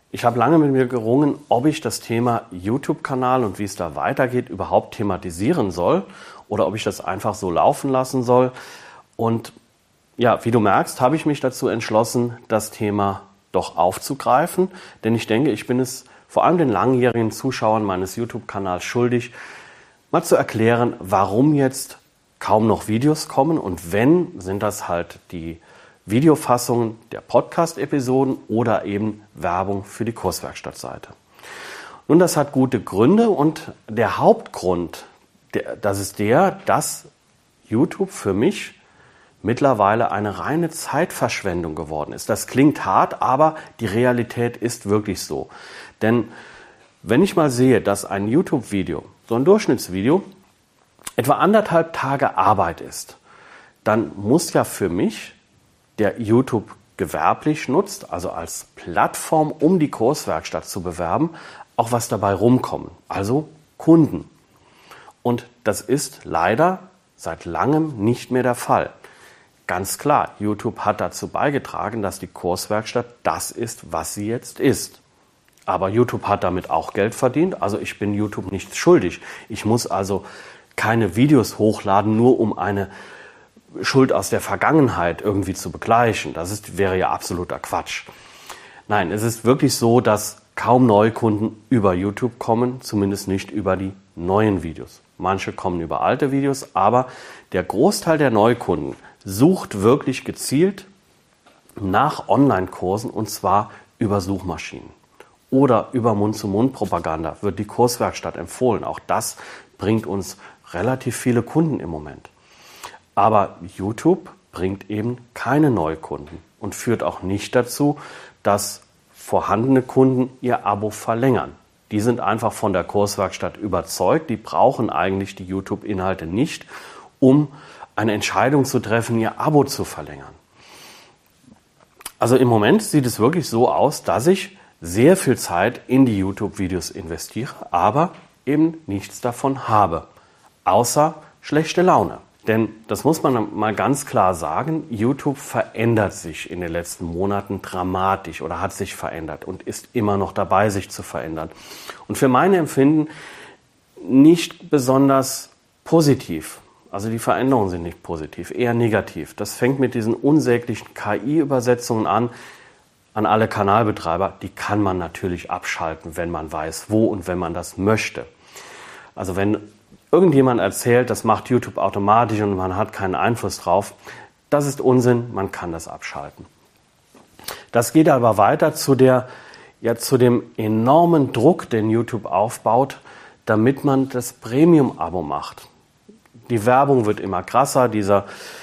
Ich habe lange mit mir gerungen, ob ich das Thema YouTube-Kanal und wie es da weitergeht überhaupt thematisieren soll oder ob ich das einfach so laufen lassen soll. Und ja, wie du merkst, habe ich mich dazu entschlossen, das Thema doch aufzugreifen, denn ich denke, ich bin es vor allem den langjährigen Zuschauern meines YouTube-Kanals schuldig, mal zu erklären, warum jetzt kaum noch Videos kommen und wenn, sind das halt die Videofassungen der Podcast-Episoden oder eben Werbung für die Kurswerkstattseite. Nun, das hat gute Gründe und der Hauptgrund, das ist dass YouTube für mich mittlerweile eine reine Zeitverschwendung geworden ist. Das klingt hart, aber die Realität ist wirklich so. Denn wenn ich mal sehe, dass ein YouTube-Video, so ein Durchschnittsvideo, etwa 1,5 Tage Arbeit ist, dann muss ja für mich, der YouTube gewerblich nutzt, also als Plattform, um die Kurswerkstatt zu bewerben, auch was dabei rumkommen, also Kunden. Und das ist leider seit langem nicht mehr der Fall. Ganz klar, YouTube hat dazu beigetragen, dass die Kurswerkstatt das ist, was sie jetzt ist. Aber YouTube hat damit auch Geld verdient, also ich bin YouTube nichts schuldig. Ich muss also keine Videos hochladen, nur um eine Schuld aus der Vergangenheit irgendwie zu begleichen. Wäre ja absoluter Quatsch. Nein, es ist wirklich so, dass kaum Neukunden über YouTube kommen, zumindest nicht über die neuen Videos. Manche kommen über alte Videos, aber der Großteil der Neukunden sucht wirklich gezielt nach Online-Kursen und zwar über Suchmaschinen. Oder über Mund-zu-Mund-Propaganda wird die Kurswerkstatt empfohlen. Auch das bringt uns relativ viele Kunden im Moment. Aber YouTube bringt eben keine Neukunden und führt auch nicht dazu, dass vorhandene Kunden ihr Abo verlängern. Die sind einfach von der Kurswerkstatt überzeugt, die brauchen eigentlich die YouTube-Inhalte nicht, um eine Entscheidung zu treffen, ihr Abo zu verlängern. Also im Moment sieht es wirklich so aus, dass ich sehr viel Zeit in die YouTube-Videos investiere, aber eben nichts davon habe, außer schlechte Laune. Denn das muss man mal ganz klar sagen, YouTube verändert sich in den letzten Monaten dramatisch oder hat sich verändert und ist immer noch dabei, sich zu verändern. Und für mein Empfinden nicht besonders positiv. Also die Veränderungen sind nicht positiv, eher negativ. Das fängt mit diesen unsäglichen KI-Übersetzungen an alle Kanalbetreiber. Die kann man natürlich abschalten, wenn man weiß, wo und wenn man das möchte. Also wenn irgendjemand erzählt, das macht YouTube automatisch und man hat keinen Einfluss drauf, das ist Unsinn, man kann das abschalten. Das geht aber weiter zu dem enormen Druck, den YouTube aufbaut, damit man das Premium-Abo macht. Die Werbung wird immer krasser, dieser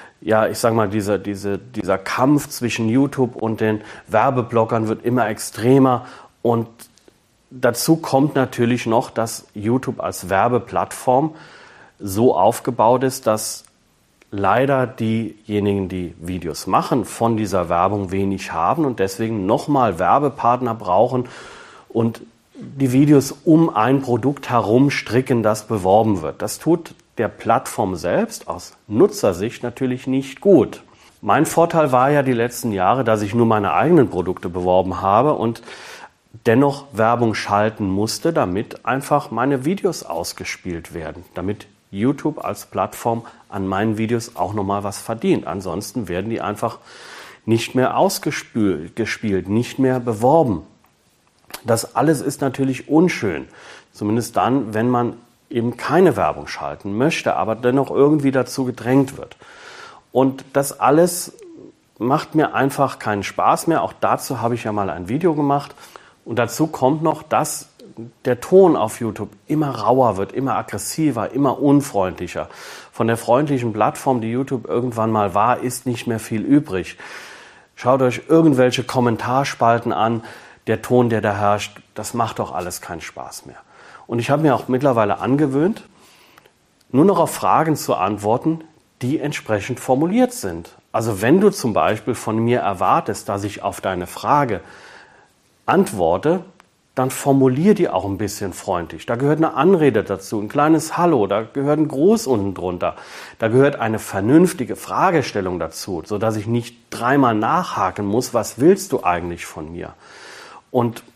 Kampf zwischen YouTube und den Werbeblockern wird immer extremer und dazu kommt natürlich noch, dass YouTube als Werbeplattform so aufgebaut ist, dass leider diejenigen, die Videos machen, von dieser Werbung wenig haben und deswegen nochmal Werbepartner brauchen und die Videos um ein Produkt herum stricken, das beworben wird. Das tut der Plattform selbst aus Nutzersicht natürlich nicht gut. Mein Vorteil war ja die letzten Jahre, dass ich nur meine eigenen Produkte beworben habe und dennoch Werbung schalten musste, damit einfach meine Videos ausgespielt werden, damit YouTube als Plattform an meinen Videos auch nochmal was verdient. Ansonsten werden die einfach nicht mehr gespielt, nicht mehr beworben. Das alles ist natürlich unschön, zumindest dann, wenn man eben keine Werbung schalten möchte, aber dennoch irgendwie dazu gedrängt wird. Und das alles macht mir einfach keinen Spaß mehr. Auch dazu habe ich ja mal ein Video gemacht. Und dazu kommt noch, dass der Ton auf YouTube immer rauer wird, immer aggressiver, immer unfreundlicher. Von der freundlichen Plattform, die YouTube irgendwann mal war, ist nicht mehr viel übrig. Schaut euch irgendwelche Kommentarspalten an. Der Ton, der da herrscht, das macht doch alles keinen Spaß mehr. Und ich habe mir auch mittlerweile angewöhnt, nur noch auf Fragen zu antworten, die entsprechend formuliert sind. Also wenn du zum Beispiel von mir erwartest, dass ich auf deine Frage antworte, dann formulier die auch ein bisschen freundlich. Da gehört eine Anrede dazu, ein kleines Hallo, da gehört ein Gruß unten drunter. Da gehört eine vernünftige Fragestellung dazu, sodass ich nicht dreimal nachhaken muss, was willst du eigentlich von mir? Und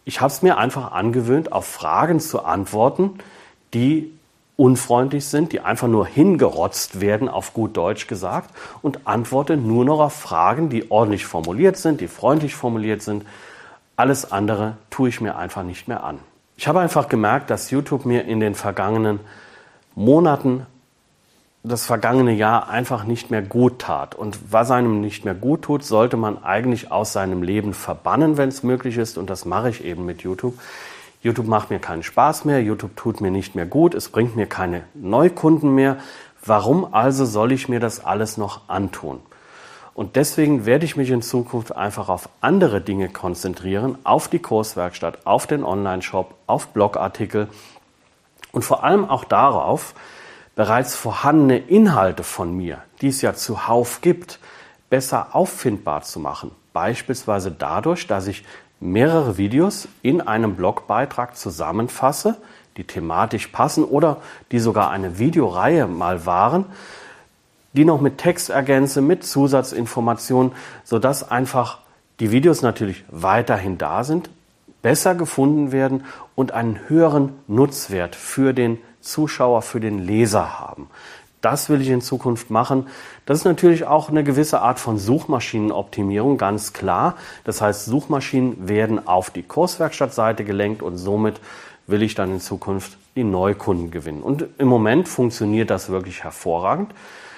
Ich habe es mir einfach angewöhnt, auf Fragen zu antworten, die unfreundlich sind, die einfach nur hingerotzt werden, auf gut Deutsch gesagt, und antworte nur noch auf Fragen, die ordentlich formuliert sind, die freundlich formuliert sind. Alles andere tue ich mir einfach nicht mehr an. Ich habe einfach gemerkt, dass YouTube mir in den vergangenen Monaten, das vergangene Jahr einfach nicht mehr gut tat. Und was einem nicht mehr gut tut, sollte man eigentlich aus seinem Leben verbannen, wenn es möglich ist. Und das mache ich eben mit YouTube. YouTube macht mir keinen Spaß mehr, YouTube tut mir nicht mehr gut, es bringt mir keine Neukunden mehr. Warum also soll ich mir das alles noch antun? Und deswegen werde ich mich in Zukunft einfach auf andere Dinge konzentrieren, auf die Kurswerkstatt, auf den Online-Shop, auf Blogartikel und vor allem auch darauf, bereits vorhandene Inhalte von mir, die es ja zuhauf gibt, besser auffindbar zu machen. Beispielsweise dadurch, dass ich mehrere Videos in einem Blogbeitrag zusammenfasse, die thematisch passen oder die sogar eine Videoreihe mal waren, die noch mit Text ergänze, mit Zusatzinformationen, sodass einfach die Videos natürlich weiterhin da sind, besser gefunden werden und einen höheren Nutzwert für den Zuschauer, für den Leser haben. Das will ich in Zukunft machen. Das ist natürlich auch eine gewisse Art von Suchmaschinenoptimierung, ganz klar. Das heißt, Suchmaschinen werden auf die Kurswerkstattseite gelenkt und somit will ich dann in Zukunft die Neukunden gewinnen. Und im Moment funktioniert das wirklich hervorragend.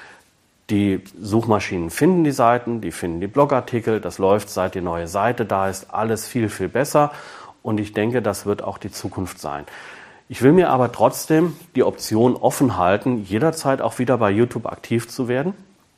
Die Suchmaschinen finden die Seiten, die finden die Blogartikel. Das läuft, seit die neue Seite da ist, alles viel, viel besser. Und ich denke, das wird auch die Zukunft sein. Ich will mir aber trotzdem die Option offen halten, jederzeit auch wieder bei YouTube aktiv zu werden.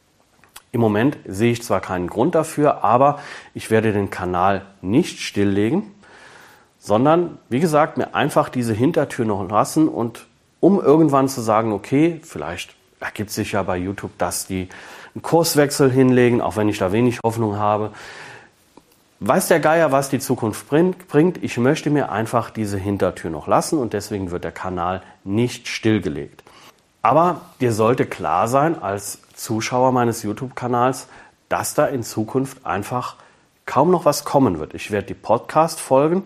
Im Moment sehe ich zwar keinen Grund dafür, aber ich werde den Kanal nicht stilllegen, sondern, wie gesagt, mir einfach diese Hintertür noch lassen und um irgendwann zu sagen, okay, vielleicht ergibt sich ja bei YouTube, dass die einen Kurswechsel hinlegen, auch wenn ich da wenig Hoffnung habe. Weiß der Geier, was die Zukunft bringt. Ich möchte mir einfach diese Hintertür noch lassen und deswegen wird der Kanal nicht stillgelegt. Aber dir sollte klar sein, als Zuschauer meines YouTube-Kanals, dass da in Zukunft einfach kaum noch was kommen wird. Ich werde die Podcast-Folgen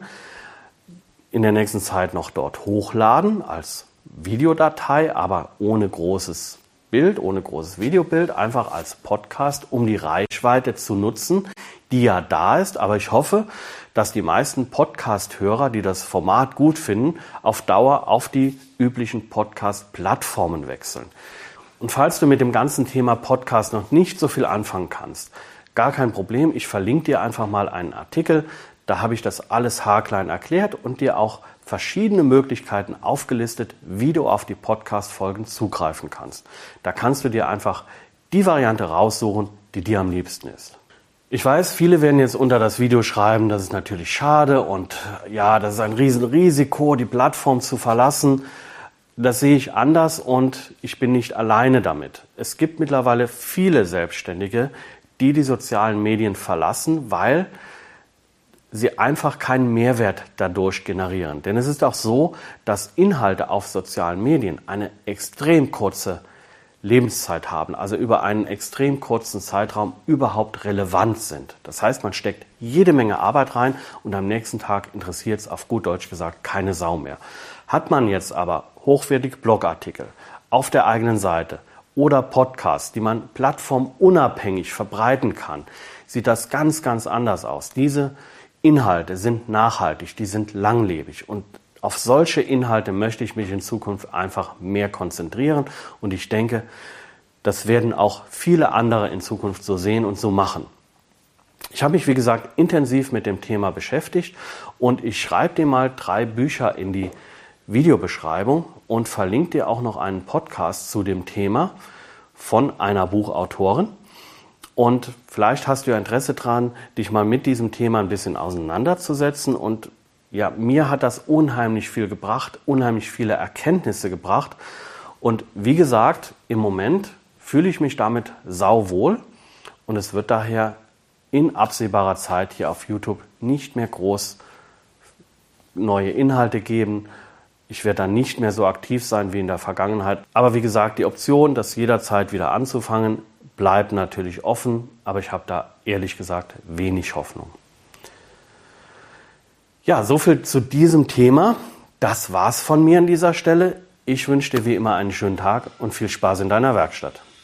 in der nächsten Zeit noch dort hochladen als Videodatei, aber ohne großes Bild, ohne großes Videobild, einfach als Podcast, um die Reichweite zu nutzen, die ja da ist. Aber ich hoffe, dass die meisten Podcast-Hörer, die das Format gut finden, auf Dauer auf die üblichen Podcast-Plattformen wechseln. Und falls du mit dem ganzen Thema Podcast noch nicht so viel anfangen kannst, gar kein Problem. Ich verlinke dir einfach mal einen Artikel. Da habe ich das alles haarklein erklärt und dir auch verschiedene Möglichkeiten aufgelistet, wie du auf die Podcast-Folgen zugreifen kannst. Da kannst du dir einfach die Variante raussuchen, die dir am liebsten ist. Ich weiß, viele werden jetzt unter das Video schreiben, das ist natürlich schade und ja, das ist ein Riesenrisiko, die Plattform zu verlassen. Das sehe ich anders und ich bin nicht alleine damit. Es gibt mittlerweile viele Selbstständige, die die sozialen Medien verlassen, weil sie einfach keinen Mehrwert dadurch generieren. Denn es ist auch so, dass Inhalte auf sozialen Medien eine extrem kurze Lebenszeit haben, also über einen extrem kurzen Zeitraum überhaupt relevant sind. Das heißt, man steckt jede Menge Arbeit rein und am nächsten Tag interessiert es auf gut Deutsch gesagt keine Sau mehr. Hat man jetzt aber hochwertige Blogartikel auf der eigenen Seite oder Podcasts, die man plattformunabhängig verbreiten kann, sieht das ganz, ganz anders aus. Diese Inhalte sind nachhaltig, die sind langlebig und auf solche Inhalte möchte ich mich in Zukunft einfach mehr konzentrieren und ich denke, das werden auch viele andere in Zukunft so sehen und so machen. Ich habe mich, wie gesagt, intensiv mit dem Thema beschäftigt und ich schreibe dir mal 3 Bücher in die Videobeschreibung und verlinke dir auch noch einen Podcast zu dem Thema von einer Buchautorin. Und vielleicht hast du ja Interesse daran, dich mal mit diesem Thema ein bisschen auseinanderzusetzen. Und ja, mir hat das unheimlich viel gebracht, unheimlich viele Erkenntnisse gebracht. Und wie gesagt, im Moment fühle ich mich damit sauwohl. Und es wird daher in absehbarer Zeit hier auf YouTube nicht mehr groß neue Inhalte geben. Ich werde dann nicht mehr so aktiv sein wie in der Vergangenheit. Aber wie gesagt, die Option, das jederzeit wieder anzufangen, bleibt natürlich offen, aber ich habe da ehrlich gesagt wenig Hoffnung. Ja, soviel zu diesem Thema. Das war's von mir an dieser Stelle. Ich wünsche dir wie immer einen schönen Tag und viel Spaß in deiner Werkstatt.